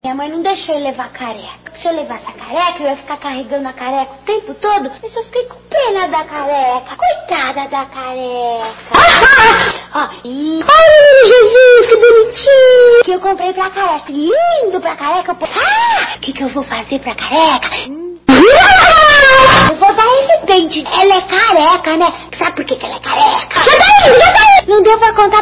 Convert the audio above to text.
Minha mãe não deixou eu levar a careca. Se eu levasse a careca, eu ia ficar carregando a careca o tempo todo. Mas eu fiquei com pena da careca. Coitada da careca. Ó, ai, Jesus, que bonitinho. Que eu comprei pra careca. Lindo pra careca. O que eu vou fazer pra careca? Eu vou dar esse dente. Ela é careca, né? Sabe por que ela é careca? Já tá aí. Não deu pra contar